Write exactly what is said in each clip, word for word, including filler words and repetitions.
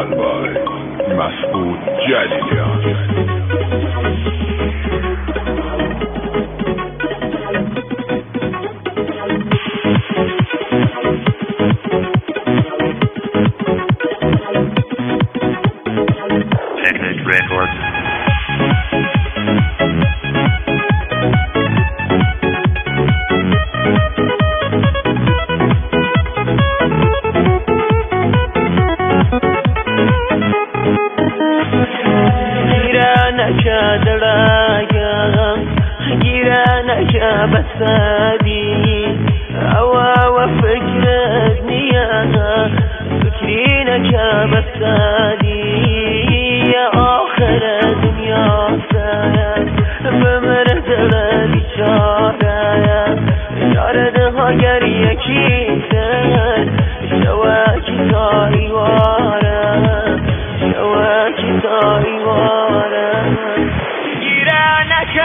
Vocal by Mas'ud Jalilian. جيرانك بسادي أوا وفكرتني أنا فكرينك بسادي يا آخر دنيا سايا بمرد لدي شارع شاردها قريكي سر شواكي تاري وارا شواكي تاري وارا جيرانك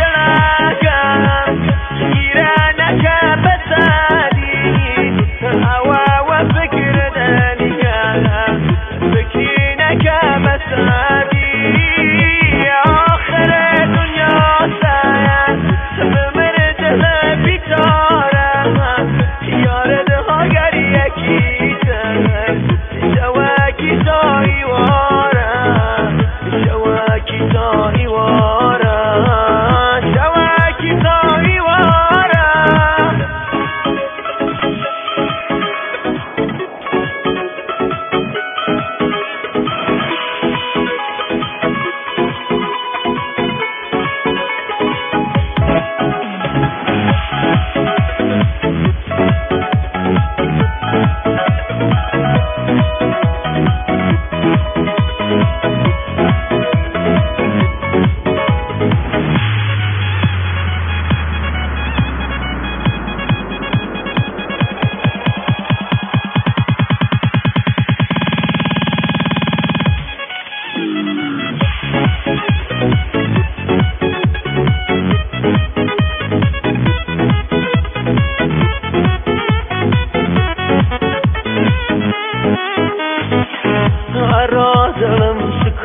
ظلم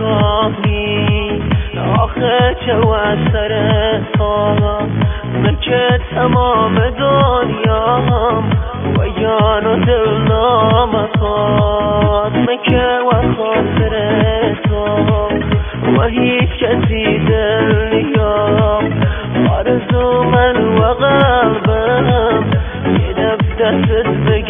شکافی آخه چه وسر تا مکه تمام دنیام و یان و دل نامتاد مکه و خاطر تو و هیچ کسی دل نیام آرزو من و قلبم یه دب دستت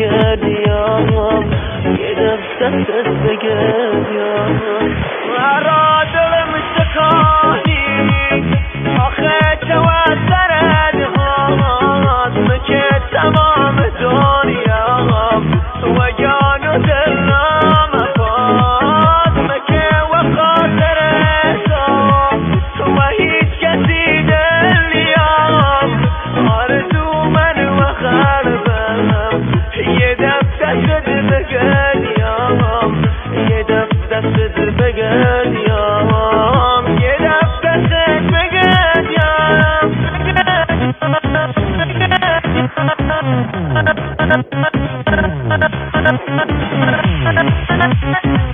بگردیم یه دب دستت بگردیم مرا دلم شکافی آخه چه وسر دهات مکه تمام دنیام و جان و دل نامفاد مکه و خاطر تو و هیچ کسی دل نیام آرزو من و قلبم یه دب دستت بگردیم یه دب دستت بگردیم یه دب دستت بگردیم